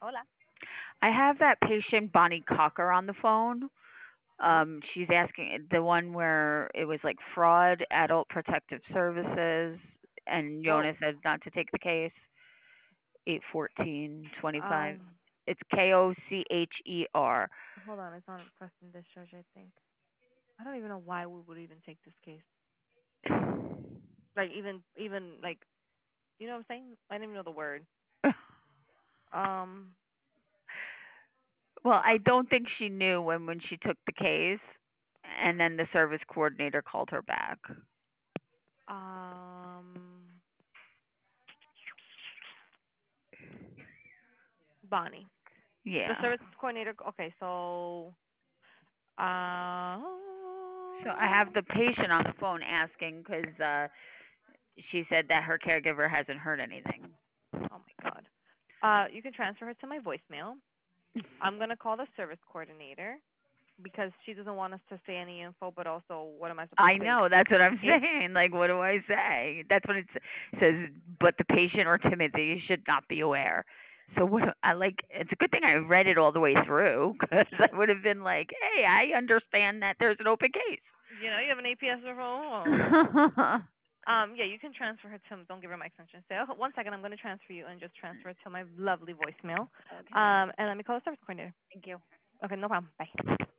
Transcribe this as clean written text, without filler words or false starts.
Hola. I have that patient Bonnie Cocker on the phone. Who? She's asking the one where it was like fraud, adult protective services, and Well, Yona says not to take the case. 81425. um, It's Kocher. hold on. It's on Preston Discharge, I think. I don't even know why we would even take this case. Like even like you know what I'm saying? I don't even know the word. Um, Well, I don't think she knew when she took the case, and then the service coordinator called her back. um, Bonnie, the Yeah. service coordinator. Okay, so uh, So I have the patient on the phone asking because she said that her caregiver hasn't heard anything. oh my God. You can transfer her to my voicemail. I'm gonna call the service coordinator because she doesn't want us to say any info, but also what am I supposed I to say? know, that's what I'm Okay. saying. Like, what do I say? That's what it says. But the patient or Timothy should not be aware. So what I like, it's a good thing I read it all the way through because I would have been like, hey, I understand that there's an open case. You know, you have an APS referral. Yeah, you can transfer her to. Don't give her my extension. Say, oh, 1 second, I'm gonna transfer you and just transfer it to my lovely voicemail. Okay. And let me call the service coordinator. Thank you. Okay, no problem. Bye.